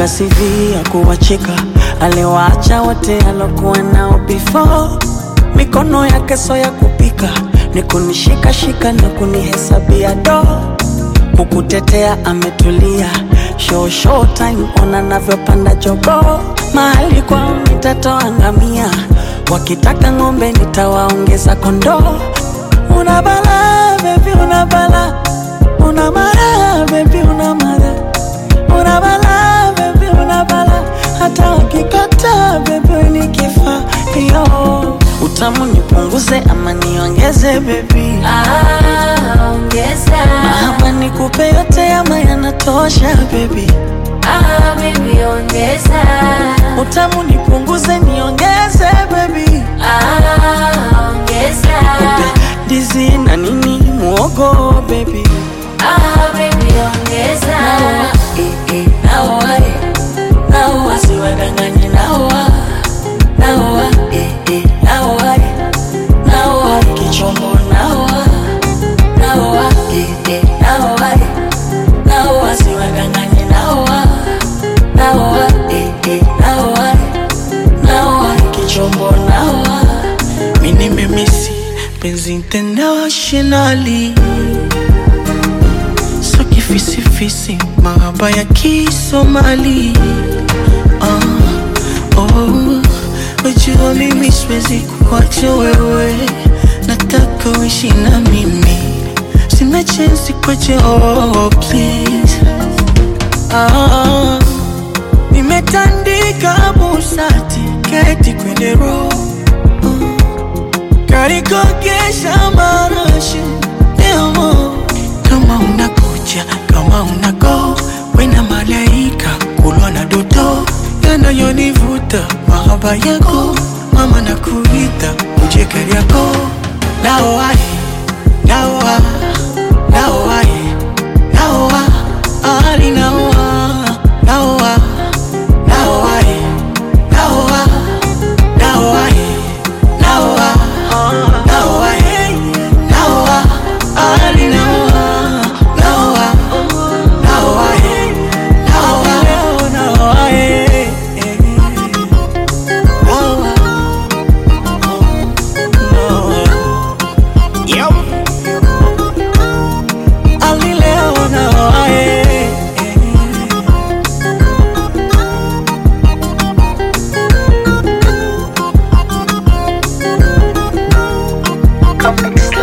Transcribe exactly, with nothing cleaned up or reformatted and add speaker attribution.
Speaker 1: Kaandika C V ya kuwacheka, aliwaacha wote alokuwa nao before. Mikono yake so ya kupika, ni kunishika shika na kunihesabia do. Kukutetea ametulia, show show time ona navyopanda jogo. Mahali kwao nitatoa ngamia, wakitaka ng'ombe nitawaongeza kondoo. Una bala baby una bala, una mara baby una mara, una bala baby una bala, hata wakikata baby nikifa yo. Utamu nipunguze ama niongeze baby?
Speaker 2: Ah, ongeza.
Speaker 1: Ama nikupe yote ama yanatosha baby?
Speaker 2: Ah, baby ongeza.
Speaker 1: Utamu nipunguze niongeze baby?
Speaker 2: Ah, ongeza.
Speaker 1: Dizi na nini muogo baby?
Speaker 2: Ah, baby ongeza.
Speaker 1: Naoa, eh eh, naoa, eh. Naoa siwadanganye naoa. Naoa, eh eh, naoa, eh. Naoa kichombo naoa. Naoa, eh eh, naoa, eh. Naoa siwadanganye naoa. Naoa, eh eh, naoa, eh. Naoa kichombo naoa. Mini memisi penzi internationally, so kifisi fisi mahaba ya Kisomali. uh, oh, wajua mimi siwezi kuacha wewe, nataka uishi na mimi, sina chance kuacha, oh please. uh, Nimetandika busati keti kwenye roho, karikogesha marashi demo. Kama unakuja, kama unago, wena malaika kulwa na doto, yanayonivuta mahaba yako, mama nakuita uje kari yako. Naoa, naoa, naoa, naoa, ali naoa, naoa, naoa, naoa, naoa, naoa, naoa, naoa, ali naoa, naoa, naoa, naoa, naoa, naoa. Yo, ali leo naoa.
Speaker 3: Complex